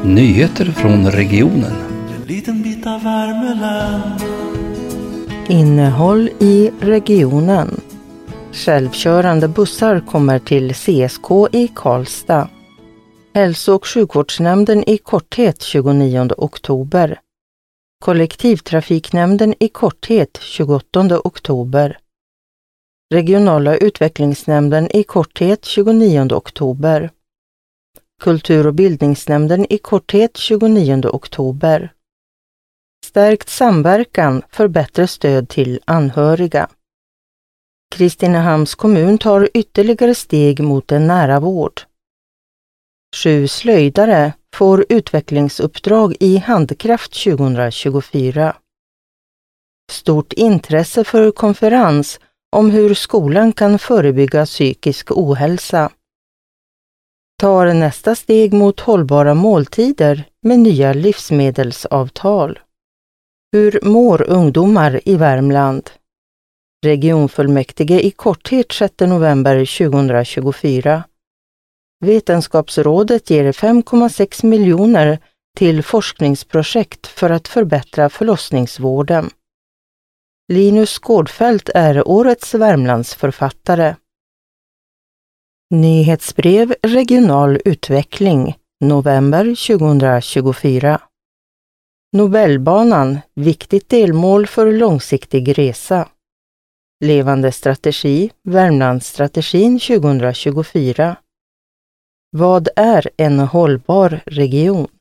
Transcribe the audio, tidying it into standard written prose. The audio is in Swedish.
Nyheter från regionen. En liten bit av Värmeland. Innehåll i regionen. Självkörande bussar kommer till CSK i Karlstad. Hälso- och sjukvårdsnämnden i korthet 29 oktober. Kollektivtrafiknämnden i korthet 28 oktober. Regionala utvecklingsnämnden i korthet 29 oktober. Kultur- och bildningsnämnden i korthet 29 oktober. Stärkt samverkan för bättre stöd till anhöriga. Kristinehamns kommun tar ytterligare steg mot en nära vård. 7 slöjdare får utvecklingsuppdrag i Handkraft 2024. Stort intresse för konferens om hur skolan kan förebygga psykisk ohälsa. Tar nästa steg mot hållbara måltider med nya livsmedelsavtal. Hur mår ungdomar i Värmland? Regionfullmäktige i korthet 6 november 2024. Vetenskapsrådet ger 5,6 miljoner till forskningsprojekt för att förbättra förlossningsvården. Linus Gårdfält är årets Värmlandsförfattare. Nyhetsbrev Regional utveckling, november 2024. Nobelbanan, viktigt delmål för långsiktig resa. Levande strategi, Värmlandsstrategin 2024. Vad är en hållbar region?